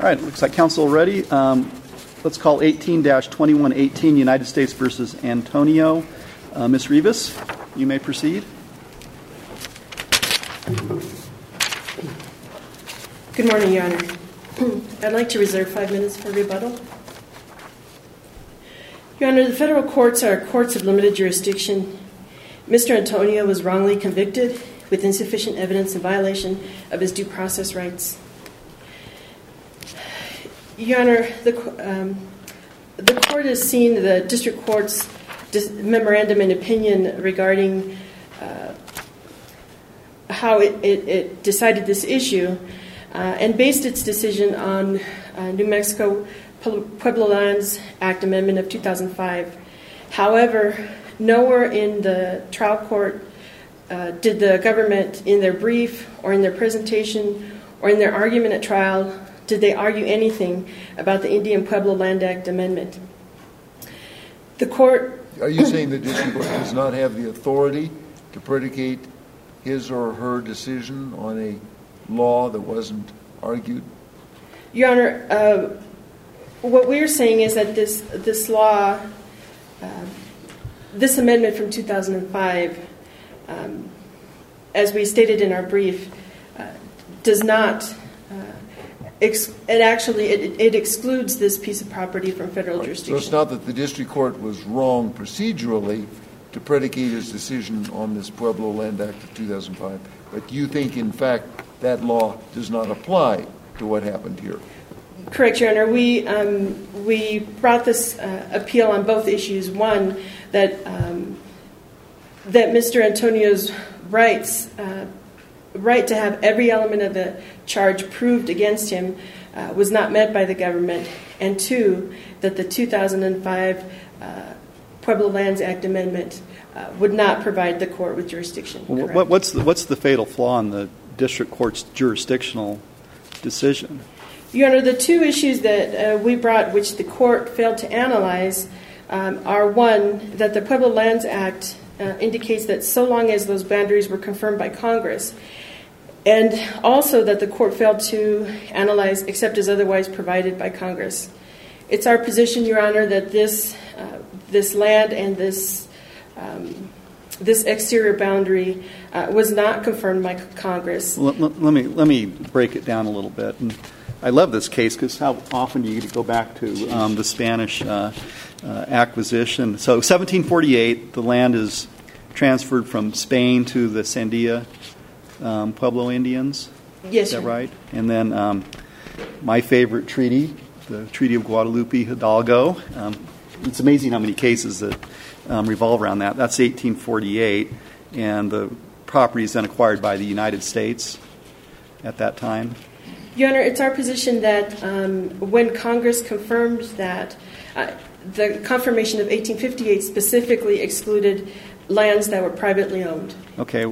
right, looks like council ready. Let's call 18-2118 United States versus Antonio. Ms. Rivas, you may proceed. Good morning, Your Honor. I'd like to reserve 5 minutes for rebuttal. Your Honor, the federal courts are courts of limited jurisdiction. Mr. Antonio was wrongly convicted with insufficient evidence in violation of his due process rights. Your Honor, the court has seen the district court's memorandum and opinion regarding how it decided this issue and based its decision on New Mexico Pueblo Lands Act Amendment of 2005. However, nowhere in the trial court did the government, in their brief or in their presentation or in their argument at trial, did they argue anything about the Indian Pueblo Land Act Amendment. The court... Are you saying the district court does not have the authority to predicate his or her decision on a law that wasn't argued? Your Honor, what we're saying is that this law, this amendment from 2005, as we stated in our brief, does not... It excludes this piece of property from federal jurisdiction. So it's not that the district court was wrong procedurally to predicate his decision on this Pueblo Land Act of 2005, but you think, in fact, that law does not apply to what happened here? Correct, Your Honor. We brought this appeal on both issues. One, that Mr. Antonio's right to have every element of the charge proved against him was not met by the government, and two, that the 2005 Pueblo Lands Act Amendment would not provide the court with jurisdiction. What's the fatal flaw in the district court's jurisdictional decision? Your Honor, the two issues that we brought, which the court failed to analyze, are one, that the Pueblo Lands Act indicates that so long as those boundaries were confirmed by Congress, and also that the court failed to analyze except as otherwise provided by Congress. It's our position, Your Honor, that this land and this exterior boundary was not confirmed by Congress. Let me break it down a little bit. And I love this case because how often do you get to go back to the Spanish acquisition? So 1748, the land is transferred from Spain to the Sandia Pueblo Indians. Yes, is that sir. right? And then my favorite treaty, the Treaty of Guadalupe Hidalgo. It's amazing how many cases that revolve around that. That's 1848, and the property is then acquired by the United States at that time. Your Honor, it's our position that when Congress confirmed that, the confirmation of 1858 specifically excluded lands that were privately owned. Okay.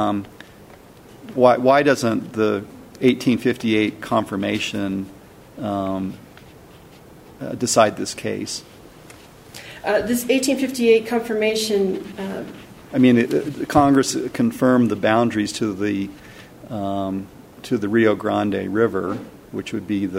Why doesn't the 1858 confirmation decide this case? This 1858 confirmation... Congress confirmed the boundaries to the Rio Grande River, which would be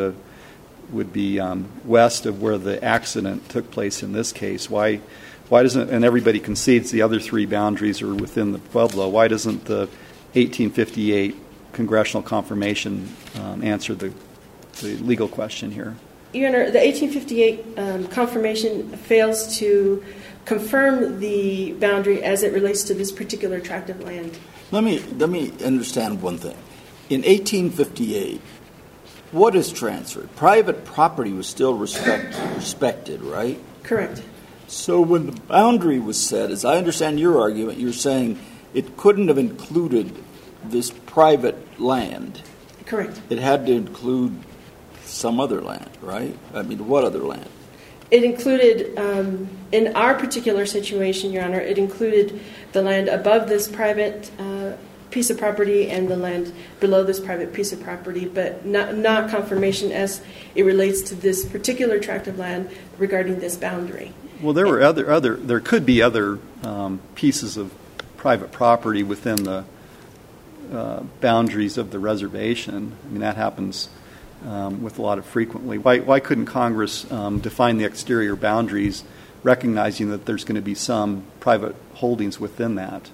west of where the accident took place in this case. Why doesn't, and everybody concedes the other three boundaries are within the Pueblo, why doesn't the 1858 congressional confirmation answer the legal question here? Your Honor, the 1858 confirmation fails to confirm the boundary as it relates to this particular tract of land. Let me understand one thing. In 1858, what is transferred? Private property was still respected, right? Correct. So when the boundary was set, as I understand your argument, you're saying it couldn't have included this private land. Correct. It had to include some other land, right? What other land? It included, in our particular situation, Your Honor, it included the land above this private piece of property and the land below this private piece of property, but not confirmation as it relates to this particular tract of land regarding this boundary. Well, there could be other pieces of private property within the boundaries of the reservation. That happens with a lot of frequently. Why couldn't Congress define the exterior boundaries, recognizing that there's going to be some private holdings within that?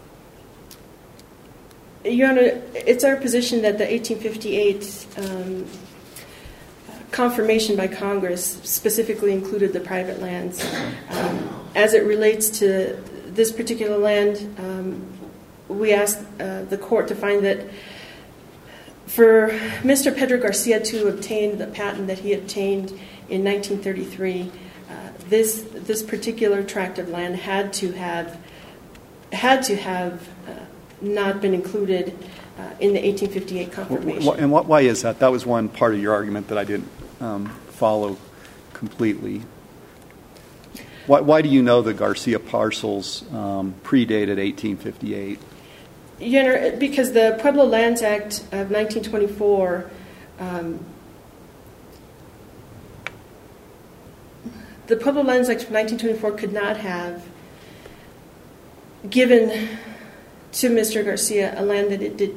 Your Honor, it's our position that the 1858 confirmation by Congress specifically included the private lands. As it relates to this particular land, we asked the court to find that for Mr. Pedro Garcia to obtain the patent that he obtained in 1933, this particular tract of land had to have not been included in the 1858 confirmation. And why is that? That was one part of your argument that I didn't follow completely. Why do you know the Garcia parcels predated 1858? Your Honor, because the Pueblo Lands Act of 1924 the Pueblo Lands Act of 1924 could not have given to Mr. Garcia a land that it did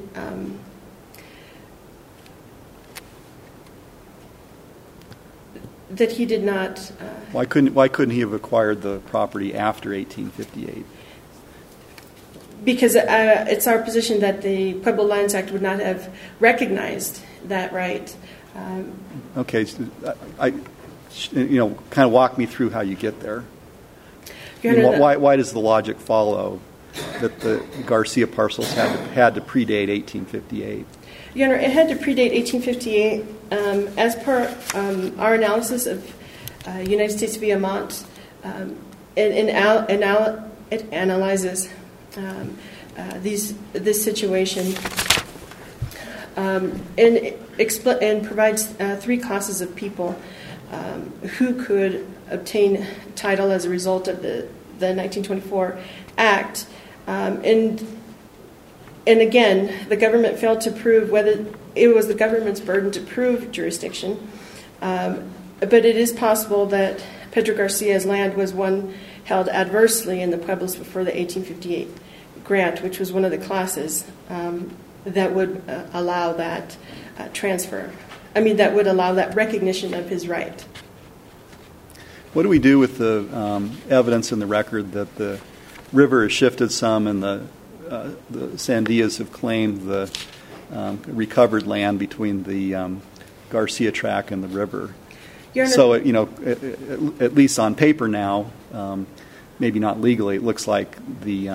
that he did not. Why couldn't he have acquired the property after 1858? Because it's our position that the Pueblo Lands Act would not have recognized that right. Okay, so kind of walk me through how you get there. Why does the logic follow that the Garcia parcels had to predate 1858? Your Honor, it had to predate 1858. As per our analysis of United States v. Amont, it analyzes this situation and provides three classes of people who could obtain title as a result of the 1924 Act. And again, the government failed to prove whether it was the government's burden to prove jurisdiction. But it is possible that Pedro Garcia's land was one held adversely in the Pueblos before the 1858 grant, which was one of the classes that would allow that transfer. That would allow that recognition of his right. What do we do with the evidence in the record that the river has shifted some and the Sandias have claimed the recovered land between the Garcia tract and the river? So, at least on paper now, maybe not legally, it looks like the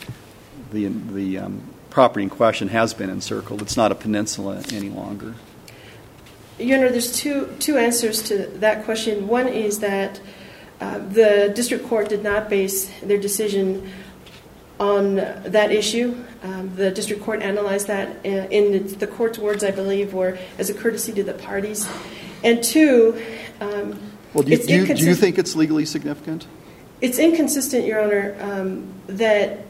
property in question has been encircled. It's not a peninsula any longer. Your Honor, there's two answers to that question. One is that the district court did not base their decision on that issue. The district court analyzed that in the court's words, I believe, were as a courtesy to the parties. And two, do you think it's legally significant? It's inconsistent, Your Honor, that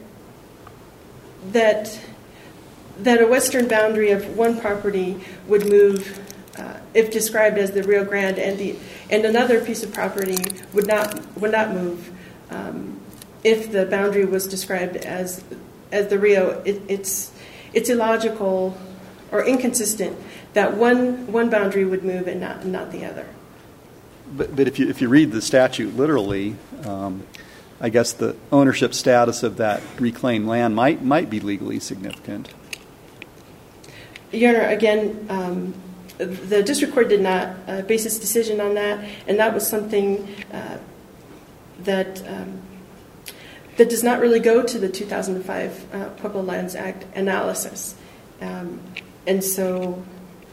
a western boundary of one property would move, if described as the Rio Grande, and another piece of property would not move. If the boundary was described as the Rio, it's illogical or inconsistent that one boundary would move and not the other. But if you read the statute literally, I guess the ownership status of that reclaimed land might be legally significant. Your Honor, again, the district court did not base its decision on that, and that was something that does not really go to the 2005 Pueblo Lands Act analysis. And so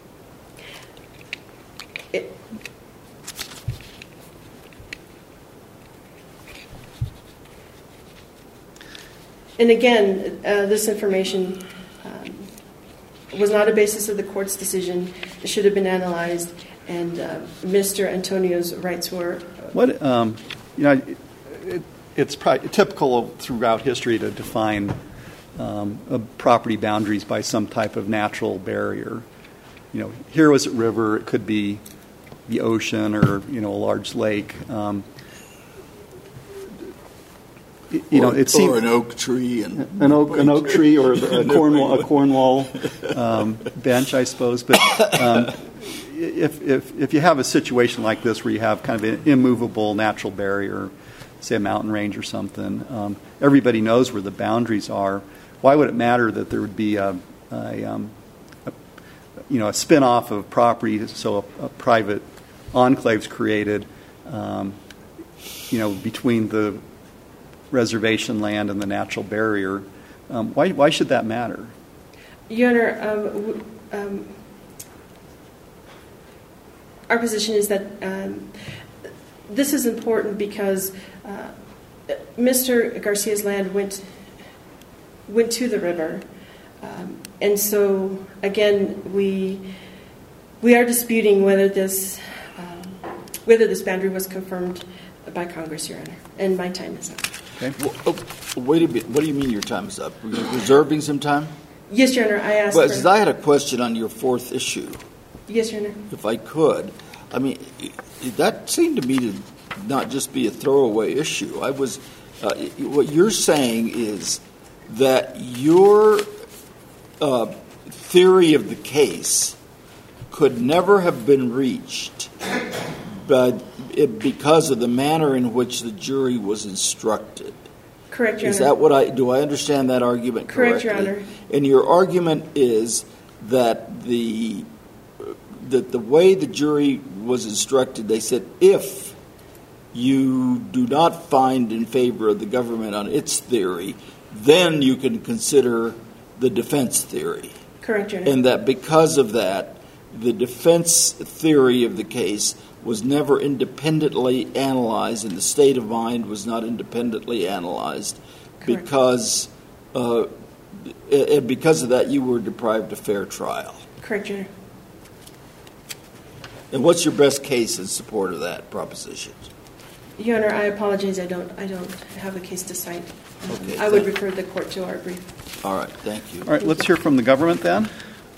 and again, this information was not a basis of the court's decision. It should have been analyzed, and Mr. Antonio's rights were. It's probably typical throughout history to define property boundaries by some type of natural barrier. Here was a river. It could be the ocean or a large lake. Or an oak tree, and an oak tree, or a Cornwall bench, I suppose. But if you have a situation like this where you have kind of an immovable natural barrier, say a mountain range or something, everybody knows where the boundaries are. Why would it matter that there would be a spin-off of property, so a private enclave's created, between the reservation land and the natural barrier? Why should that matter? Your Honor, our position is that this is important because Mr. Garcia's land went to the river, and so again we are disputing whether this boundary was confirmed by Congress, Your Honor. And my time is up. Okay. Wait a bit. What do you mean your time is up? Were you reserving some time? Yes, Your Honor. I asked. Well, I had a question on your fourth issue. Yes, Your Honor. If I could, I mean, that seemed to me to not just be a throwaway issue. What you're saying is that your theory of the case could never have been reached, but because of the manner in which the jury was instructed. Correct, Your Honor. Is that do I understand that argument correctly? Correct, Your Honor. And your argument is that the way the jury was instructed, they said, if you do not find in favor of the government on its theory, then you can consider the defense theory. Correct, Your Honor. And that because of that, the defense theory of the case was never independently analyzed, and the state of mind was not independently analyzed. Correct. Because of that, you were deprived of fair trial. Correct, Your Honor. And what's your best case in support of that proposition? Your Honor, I apologize. I don't have a case to cite. Okay, I would refer the court to our brief. All right, thank you. All right, let's hear from the government then.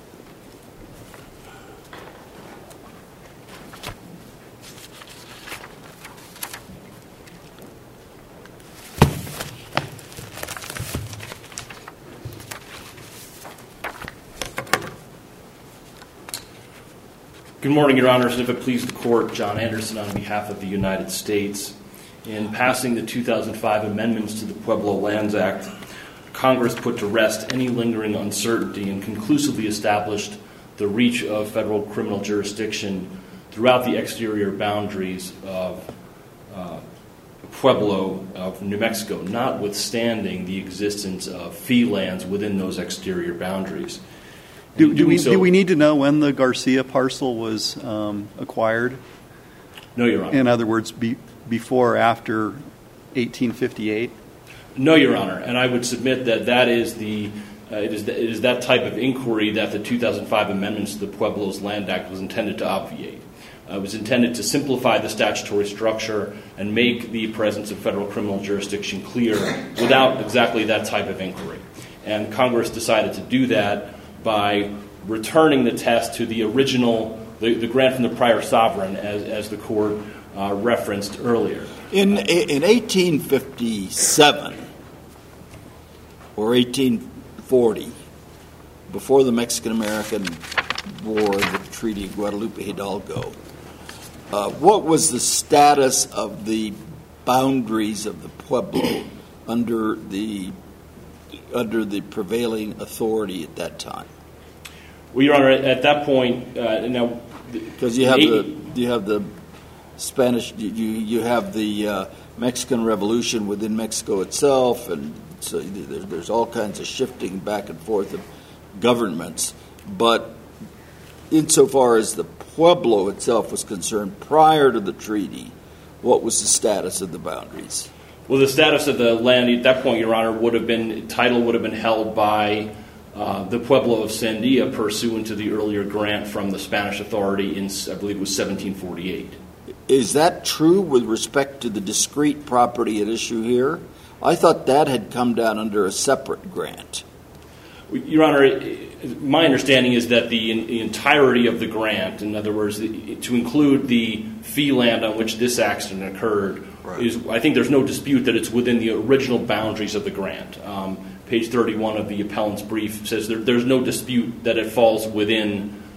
Good morning, Your Honors, and if it please the Court, John Anderson on behalf of the United States. In passing the 2005 amendments to the Pueblo Lands Act, Congress put to rest any lingering uncertainty and conclusively established the reach of federal criminal jurisdiction throughout the exterior boundaries of Pueblo of New Mexico, notwithstanding the existence of fee lands within those exterior boundaries. Do we need to know when the Garcia parcel was acquired? No, Your Honor. In other words, before or after 1858? No, Your Honor. And I would submit that that is it is that type of inquiry that the 2005 amendments to the Pueblo's Land Act was intended to obviate. It was intended to simplify the statutory structure and make the presence of federal criminal jurisdiction clear without exactly that type of inquiry. And Congress decided to do that by returning the test to the original, the grant from the prior sovereign, as the Court referenced earlier. In 1857 or 1840, before the Mexican-American War, the Treaty of Guadalupe Hidalgo, what was the status of the boundaries of the Pueblo under the prevailing authority at that time? Well, Your Honor, at that point, now because you have the Spanish, you have the Mexican Revolution within Mexico itself, and so there's all kinds of shifting back and forth of governments. But insofar as the Pueblo itself was concerned, prior to the treaty, what was the status of the boundaries? Well, the status of the land at that point, Your Honor, would have been held by the Pueblo of Sandia pursuant to the earlier grant from the Spanish authority in, I believe it was 1748. Is that true with respect to the discrete property at issue here? I thought that had come down under a separate grant. Your Honor, my understanding is that the entirety of the grant, in other words, to include the fee land on which this accident occurred, right, I think there's no dispute that it's within the original boundaries of the grant. Page 31 of the appellant's brief says there's no dispute that it falls within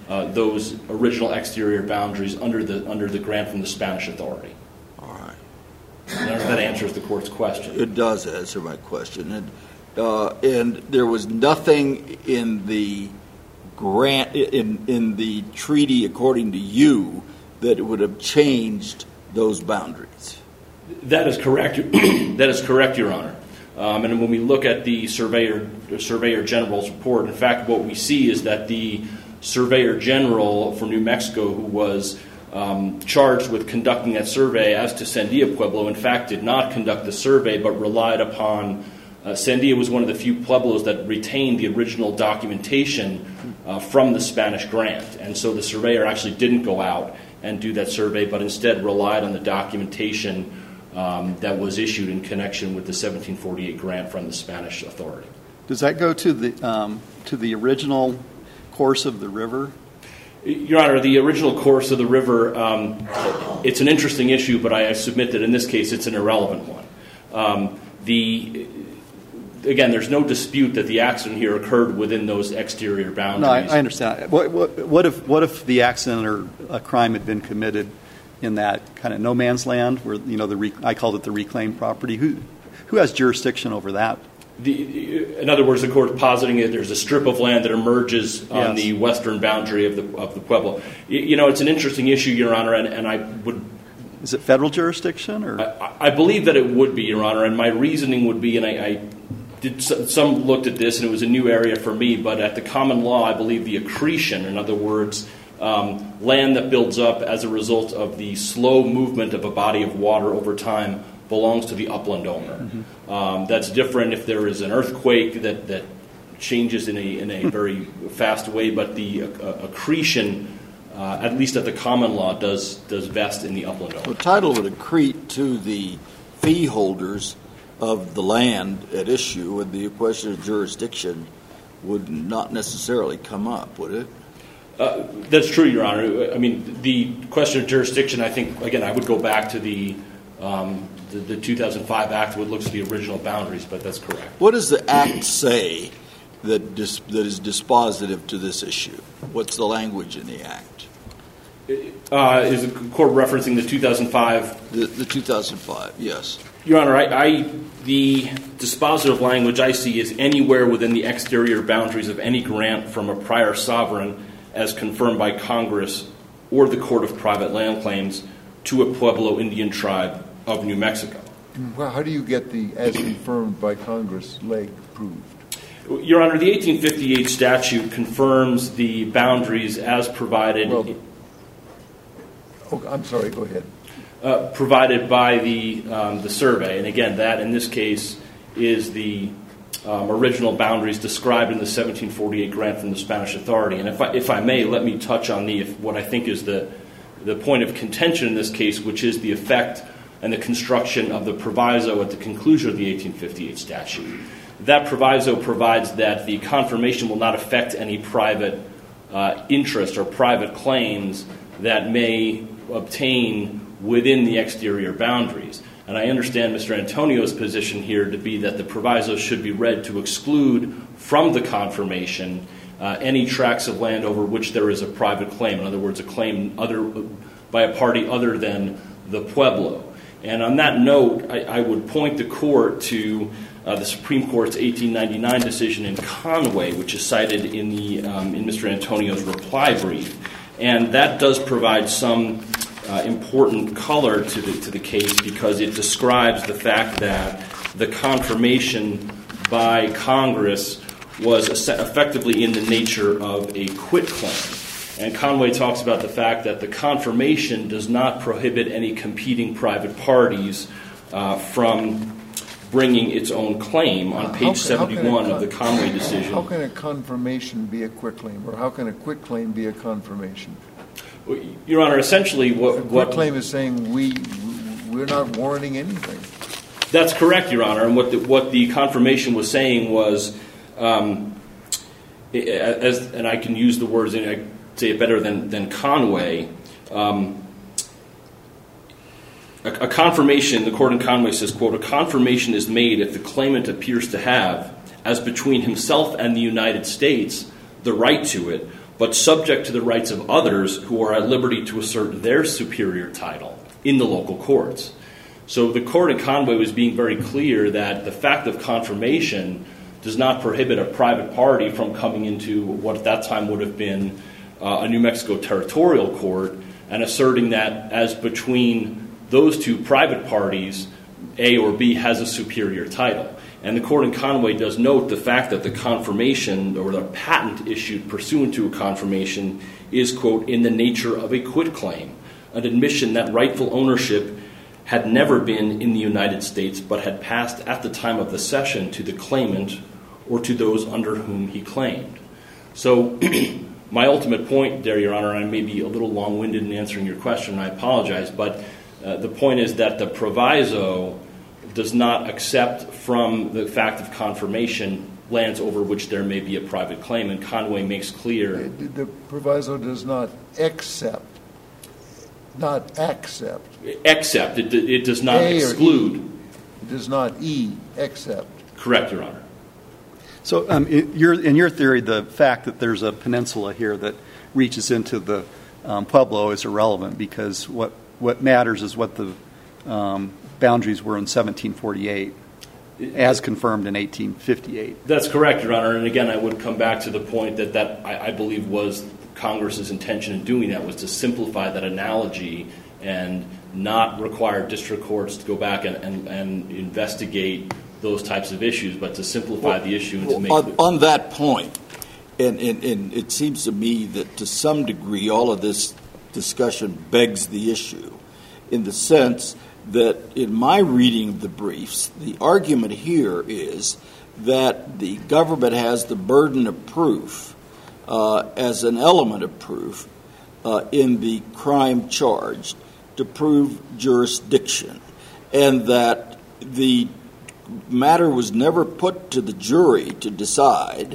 those original exterior boundaries under the grant from the Spanish authority. All right. I don't know if that answers the court's question. It does answer my question. And there was nothing in the grant, in the treaty, according to you, that would have changed those boundaries. That is correct. That is correct, Your Honor. And when we look at the Surveyor General's report, in fact, what we see is that the Surveyor General for New Mexico, who was charged with conducting that survey as to Sandia Pueblo, in fact, did not conduct the survey but relied upon Sandia was one of the few pueblos that retained the original documentation from the Spanish grant. And so the surveyor actually didn't go out and do that survey, but instead relied on the documentation that was issued in connection with the 1748 grant from the Spanish authority. Does that go to the original course of the river? Your Honor, the original course of the river, it's an interesting issue, but I submit that in this case it's an irrelevant one. Again, there's no dispute that the accident here occurred within those exterior boundaries. No, I understand. What if the accident or a crime had been committed in that kind of no man's land, where I called it the reclaimed property? Who has jurisdiction over that? In other words, the court positing that there's a strip of land that emerges on the western boundary of the Pueblo. It's an interesting issue, Your Honor, and I would. Is it federal jurisdiction, or? I believe that it would be, Your Honor, and my reasoning would be, and I did some looked at this, and it was a new area for me, but at the common law, I believe the accretion, in other words, land that builds up as a result of the slow movement of a body of water over time, belongs to the upland owner. Mm-hmm. That's different if there is an earthquake that changes in a very fast way, but the accretion, at least at the common law, does vest in the upland owner. The title would accrete to the fee holders of the land at issue, and the question of jurisdiction would not necessarily come up, would it? That's true, Your Honor. I mean, the question of jurisdiction, I think, again, I would go back to the 2005 Act, which looks at the original boundaries, but that's correct. What does the Act say that is dispositive to this issue? What's the language in the Act? Is the court referencing the 2005? The 2005, yes. Your Honor, the dispositive language I see is anywhere within the exterior boundaries of any grant from a prior sovereign as confirmed by Congress or the Court of Private Land Claims to a Pueblo Indian tribe of New Mexico. Well, how do you get the as confirmed by Congress leg proved? Your Honor, the 1858 statute confirms the boundaries as provided. I'm sorry, go ahead. Provided by the survey, and again, that in this case is the original boundaries described in the 1748 grant from the Spanish authority. And if I may, let me touch on what I think is the point of contention in this case, which is the effect and the construction of the proviso at the conclusion of the 1858 statute. That proviso provides that the confirmation will not affect any private interest or private claims that may obtain within the exterior boundaries. And I understand Mr. Antonio's position here to be that the proviso should be read to exclude from the confirmation any tracts of land over which there is a private claim. In other words, a claim by a party other than the Pueblo. And on that note, I would point the court to the Supreme Court's 1899 decision in Conway, which is cited in Mr. Antonio's reply brief. And that does provide some important color to the case, because it describes the fact that the confirmation by Congress was effectively in the nature of a quitclaim. And Conway talks about the fact that the confirmation does not prohibit any competing private parties from bringing its own claim on page 71 of the Conway decision. How can a confirmation be a quitclaim, or how can a quitclaim be a confirmation? Your Honor, essentially what quitclaim is saying we're not warranting anything. That's correct, Your Honor. And what the confirmation was saying was, and I can use the words, and I say it better than Conway. A confirmation, the court in Conway says, quote, "A confirmation is made if the claimant appears to have, as between himself and the United States, the right to it, but subject to the rights of others who are at liberty to assert their superior title in the local courts. So the court in Conway was being very clear that the fact of confirmation does not prohibit a private party from coming into what at that time would have been a New Mexico territorial court and asserting that as between those two private parties, A or B has a superior title. And the court in Conway does note the fact that the confirmation or the patent issued pursuant to a confirmation is, quote, in the nature of a quitclaim, an admission that rightful ownership had never been in the United States but had passed at the time of the cession to the claimant or to those under whom he claimed. So my ultimate point there, Your Honor, and I may be a little long-winded in answering your question, and I apologize, but the point is that the proviso does not accept from the fact of confirmation lands over which there may be a private claim, and Conway makes clear... The proviso does not accept. Not accept. Accept. It does not exclude. It does not accept. Correct, Your Honor. So in your theory, the fact that there's a peninsula here that reaches into the Pueblo is irrelevant because what matters is what the boundaries were in 1748 as confirmed in 1858. That's correct, Your Honor. And again, I would come back to the point that I believe was Congress's intention in doing that was to simplify that analogy and not require district courts to go back and investigate those types of issues, but to simplify the issue and to make on that point, and it seems to me that to some degree all of this discussion begs the issue in the sense that in my reading of the briefs, the argument here is that the government has the burden of proof as an element of proof in the crime charged to prove jurisdiction, and that the matter was never put to the jury to decide,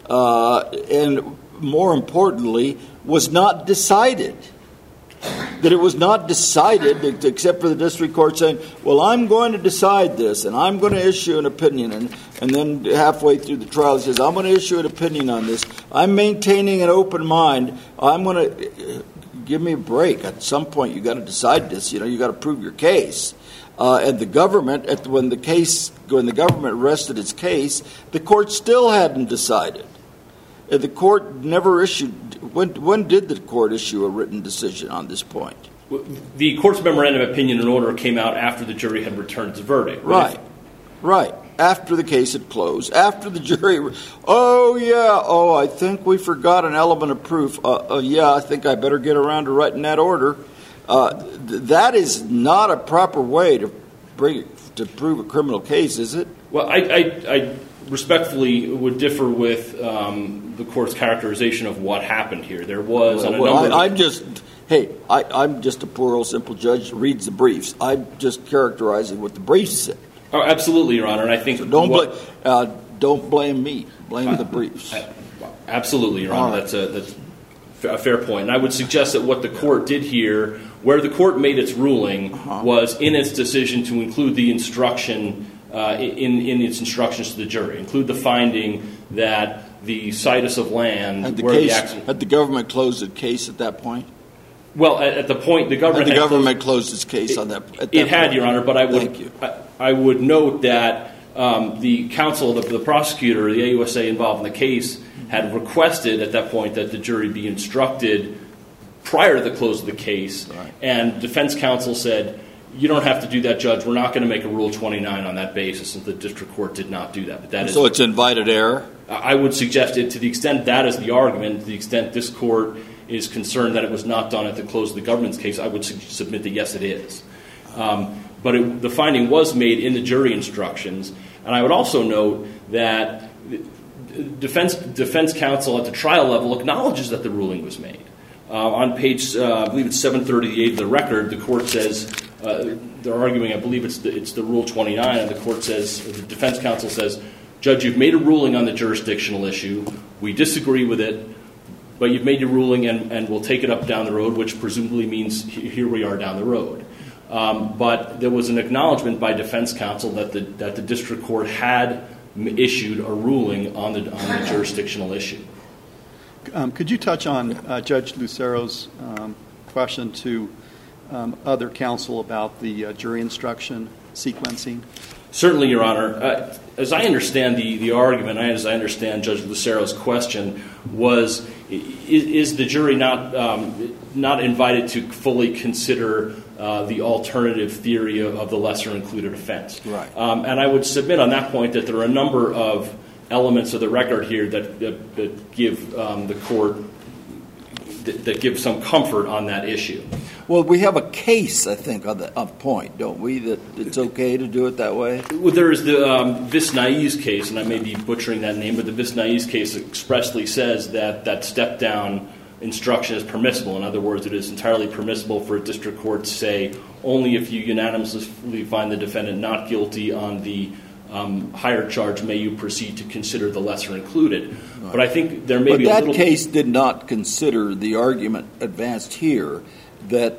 and more importantly, was not decided. That it was not decided except for the district court saying, well, I'm going to decide this, and I'm going to issue an opinion. And then halfway through the trial, he says, I'm going to issue an opinion on this. I'm maintaining an open mind. I'm going to give me a break. At some point, you've got to decide this. You've got to prove your case. And the government, when the government rested its case, the court still hadn't decided. The court never issued. When did the court issue a written decision on this point? The court's memorandum of opinion and order came out after the jury had returned its verdict. Right. After the case had closed. After the jury, I think we forgot an element of proof. I think I better get around to writing that order. That is not a proper way to prove a criminal case, is it? Well, I respectfully would differ with the court's characterization of what happened here. There was I'm just a poor old simple judge who reads the briefs. I'm just characterizing what the briefs said. Oh, absolutely, Your Honor. And I think so don't blame me. Blame the briefs. Absolutely, Your Honor. Right. That's a fair point. And I would suggest that what the court did here, where the court made its ruling, was in its decision to include the instruction in its instructions to the jury, include the finding that the situs of land had the government closed its case at that point? Well, at the point the government closed its case on that. It had, Your Honor, but I would note that the counsel, the prosecutor, the AUSA involved in the case, had requested at that point that the jury be instructed prior to the close of the case, and defense counsel said, you don't have to do that, Judge. We're not going to make a Rule 29 on that basis, and the district court did not do that. So it's invited error? I would suggest it to the extent that is the argument, to the extent this court is concerned that it was not done at the close of the government's case, I would submit that yes, it is. But the finding was made in the jury instructions, and I would also note that defense counsel at the trial level acknowledges that the ruling was made. On page, I believe it's 738 of the record, the court says, they're arguing, I believe it's the Rule 29, and the court says, the defense counsel says, Judge, you've made a ruling on the jurisdictional issue. We disagree with it, but you've made your ruling, and we'll take it up down the road, which presumably means here we are down the road. But there was an acknowledgement by defense counsel that the district court had issued a ruling on the jurisdictional issue. Could you touch on Judge Lucero's question to other counsel about the jury instruction sequencing? Certainly, Your Honor. As I understand the argument, as I understand Judge Lucero's question, was is the jury not invited to fully consider the alternative theory of the lesser included offense? Right. And I would submit on that point that there are a number of elements of the record here that give the court that give some comfort on that issue. Well, we have a case, I think, of point, don't we, that it's okay to do it that way? Well, there is the Visnaïs case, and I may be butchering that name, but the Visnaïs case expressly says that step-down instruction is permissible. In other words, it is entirely permissible for a district court to say only if you unanimously find the defendant not guilty on the higher charge may you proceed to consider the lesser included. Right. But I think there may be a little... But that case did not consider the argument advanced here that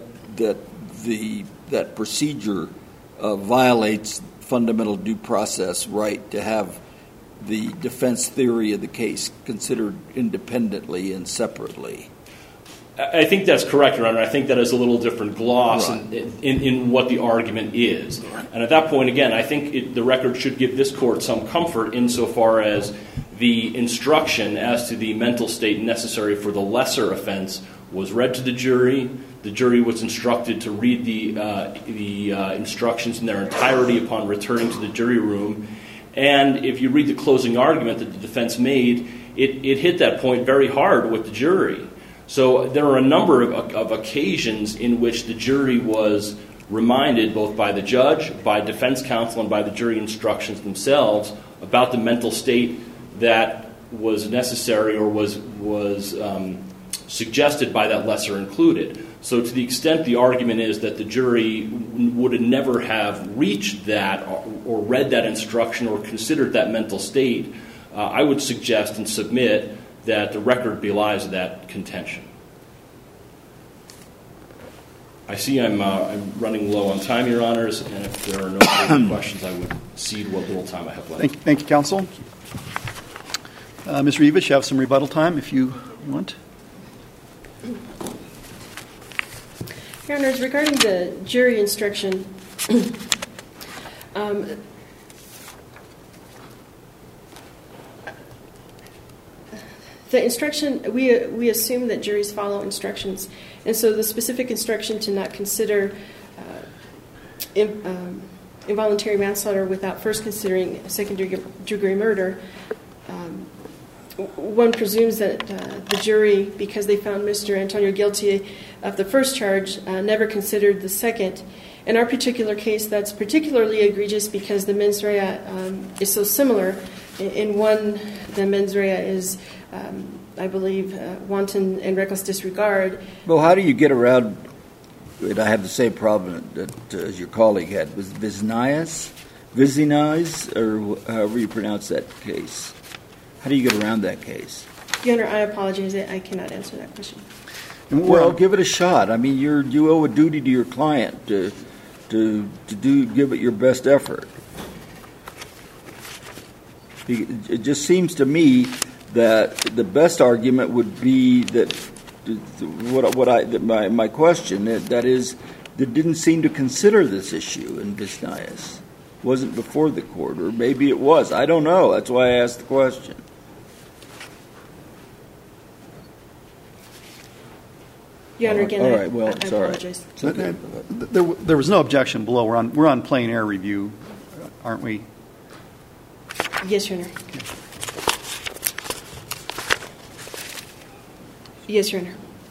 procedure violates fundamental due process right to have the defense theory of the case considered independently and separately. I think that's correct, Your Honor. I think that is a little different gloss in what the argument is. And at that point, again, I think the record should give this court some comfort insofar as the instruction as to the mental state necessary for the lesser offense was read to the jury. The jury was instructed to read the instructions in their entirety upon returning to the jury room. And if you read the closing argument that the defense made, it hit that point very hard with the jury. So there are a number of occasions in which the jury was reminded, both by the judge, by defense counsel, and by the jury instructions themselves, about the mental state that was necessary or was suggested by that lesser included. So to the extent the argument is that the jury would never have reached that or read that instruction or considered that mental state, I would suggest and submit that the record belies that contention. I see I'm running low on time, Your Honors, and if there are no further questions, I would cede what little time I have left. Thank you, counsel. Ms. Rivas, you have some rebuttal time if you want. Your Honors, regarding the jury instruction, the instruction, we assume that juries follow instructions, and so the specific instruction to not consider involuntary manslaughter without first considering second-degree murder, one presumes that the jury, because they found Mr. Antonio guilty of the first charge, never considered the second. In our particular case, that's particularly egregious because the mens rea is so similar. In one, the mens rea is, I believe, wanton and reckless disregard. Well, how do you get around, and I have the same problem that as your colleague had, was Visnaïs, or however you pronounce that case? How do you get around that case? Your Honor, I apologize. I cannot answer that question. Well, give it a shot. I mean, you owe a duty to your client to give it your best effort. It just seems to me that the best argument would be that my question that is, that didn't seem to consider this issue in Visnaïs. Wasn't before the court, or maybe it was. I don't know. That's why I asked the question. Your Honor, again, all right. Well, I apologize. Okay. There was no objection below. We're on plain air review, aren't we? Yes, Your Honor. Yes, Your Honor.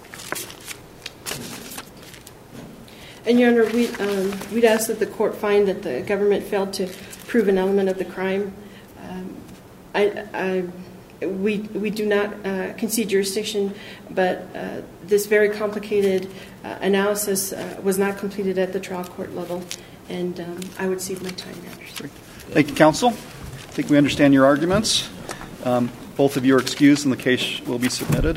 And Your Honor, we'd ask that the court find that the government failed to prove an element of the crime. We do not concede jurisdiction, but this very complicated analysis was not completed at the trial court level, and I would cede my time, Your Honor. Thank you, counsel. I think we understand your arguments. Both of you are excused, and the case will be submitted.